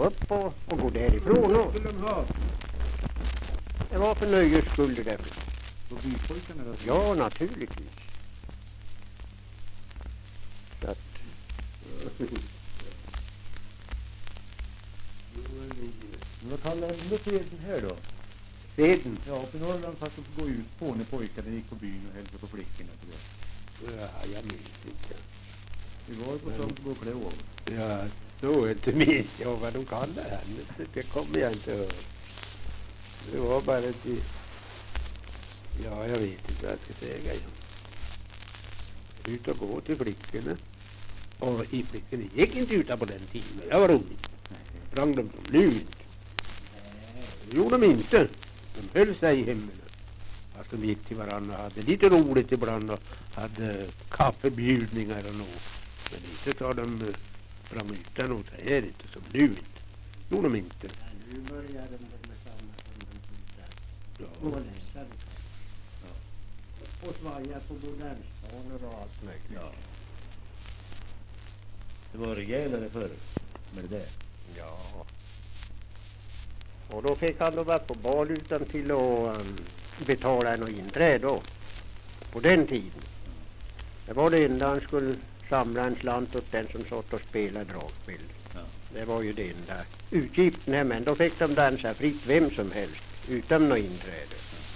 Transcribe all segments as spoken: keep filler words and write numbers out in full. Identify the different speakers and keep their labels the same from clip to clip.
Speaker 1: upp och, och gå därifrån. Och
Speaker 2: skulle de ha?
Speaker 1: det var för nöjes skull det där.
Speaker 2: På bypojkarna då?
Speaker 1: Ja, naturligtvis. Så att,
Speaker 2: vad kallar ändå seden här då?
Speaker 1: seden.
Speaker 2: Ja, uppe i Norrland fast de får gå ut på när pojkarna gick på byn och hälsade på flickorna.
Speaker 1: Ja, jag minns inte.
Speaker 2: Vi var på sånt gå och klä av.
Speaker 1: Ja, då inte minns jag vad de kallar henne. Det kommer jag inte ihåg. Det var bara till... Ja, jag vet inte vad jag ska säga. Ut och gå till flickorna. Och i flickorna gick inte ut på den tiden. Det var roligt. Sprang de som lut. Det gjorde de inte. De höll sig i hemmen. Fast de gick till varandra och hade lite roligt ibland och hade kaffebjudningar och något. Men inte så de sprang utan och det är inte som nu inte. Gjorde de inte.
Speaker 3: Ja, nu börjar de med samma som de slutar.
Speaker 1: Ja.
Speaker 3: Och läsa. Ja. Och svaja på modernsbanor och allt möjligt.
Speaker 2: Ja. Det var rejälare förr med det.
Speaker 1: Ja. Och då fick han då vara på bal utan till att um, betala en inträde då. På den tiden. Det var det enda han skulle samla en slant åt den som satt och spelade dragspel.
Speaker 2: Ja.
Speaker 1: Det var ju det enda utgiften här, men då fick de dansa fritt vem som helst utan något inträde.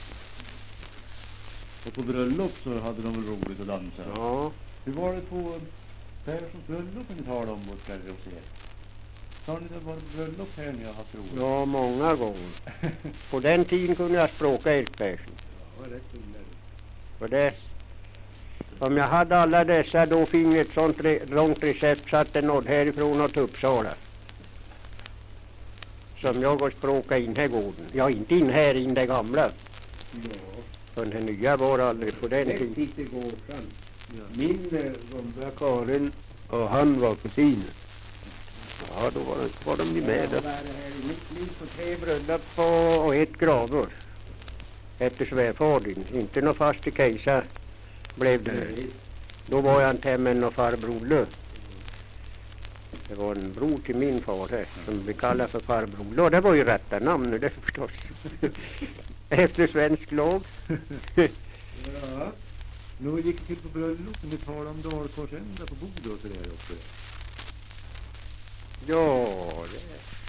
Speaker 2: Och på bröllop så hade de väl roligt att dansa.
Speaker 1: Ja.
Speaker 2: Hur var det på Perssons bröllop ni talade om vårt kväll och se? Har ni det varit på bröllop här ni har haft roligt?
Speaker 1: Ja, många gånger. På den tiden kunde jag språka Erik Persson.
Speaker 2: Ja, det är rätt underligt.
Speaker 1: För det, om jag hade alla dessa då finge ett sånt re, långt recept så att det nådde härifrån och till Uppsala. Som jag har språkat in här gården. Ja, inte in här in det gamla.
Speaker 2: Ja.
Speaker 1: För den nya var aldrig på den tiden.
Speaker 3: Lite gården.
Speaker 1: Ja. Min Runda Karin och han var kusiner. Ja, då var, var de ju med
Speaker 3: Jag
Speaker 1: där.
Speaker 3: var här i mitt liv
Speaker 1: På tre bröllop och, och ett gravår. Efter svärfadern. Inte någon fast i kejsar blev det. Då var jag inte hemma med någon farbror. Det var en bror till min far här, som vi kallar för farbror. Och det var ju rätta namn nu, det förstås. Efter svensk lag.
Speaker 2: Ja. Nu gick det till på bröllop och ni talade om dalkorsända på bordet och sådär också.
Speaker 1: Ja, det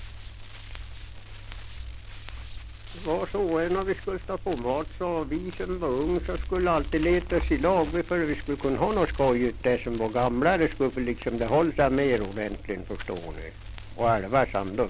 Speaker 1: det var så. När vi skulle stå på mat så vi som var ung så skulle alltid leta oss i lag för att vi skulle kunna ha något skojigt där som var gamla. Det skulle liksom det hålla sig mer ordentligt, förstår ni. Och älva sandum.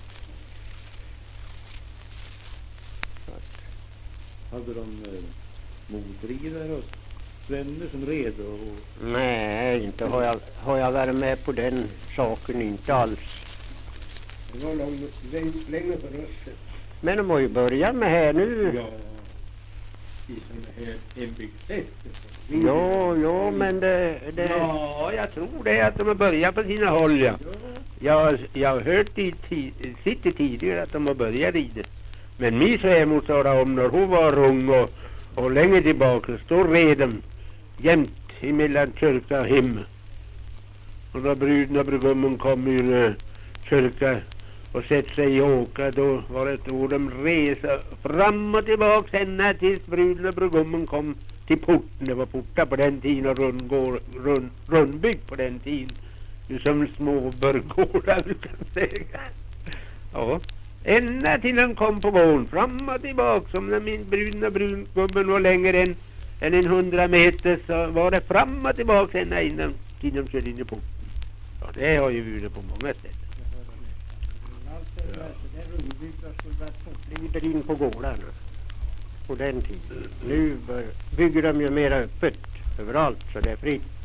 Speaker 2: Hade de eh, motridare och svänner som red och...
Speaker 1: Nej, inte har jag, har jag varit med på den saken, inte alls.
Speaker 3: Det var långt, länge för oss.
Speaker 1: Men de har ju börjat med här nu.
Speaker 3: Ja, i sådana här hembygdsfester.
Speaker 1: Ja, ja, men det, det... Ja, jag tror det att de har börjat på sina håll, ja. Jag, jag har hört i ti- sitt tidigare att de har börjat i det. Men min svärmor sa om när hon var ung och, och länge tillbaka så red de jämt emellan kyrka och hem. Och när bruden och brudgummen kom ur uh, kyrka och sett sig i åka, då var det ett ord de resa fram och tillbaka ända tills bruden och brudgummen kom till porten. Det var portar på den tiden och rundgård, rund, rundbyggt på den tiden. Nu som små burgårdar du kan säga. Ja. Ända till de kom på gården, fram och tillbaka. Som när min bruna brudgummen var längre än, än en hundra meter så var det fram och tillbaka ända innan till de körde in i porten. Ja, det har ju vunnit på många sätt.
Speaker 3: Allt det där, det är rundbyggt och skulle vara
Speaker 1: Flyter in på gårdarna på den tiden. Nu bör, bygger de ju mer öppet överallt så det är fritt.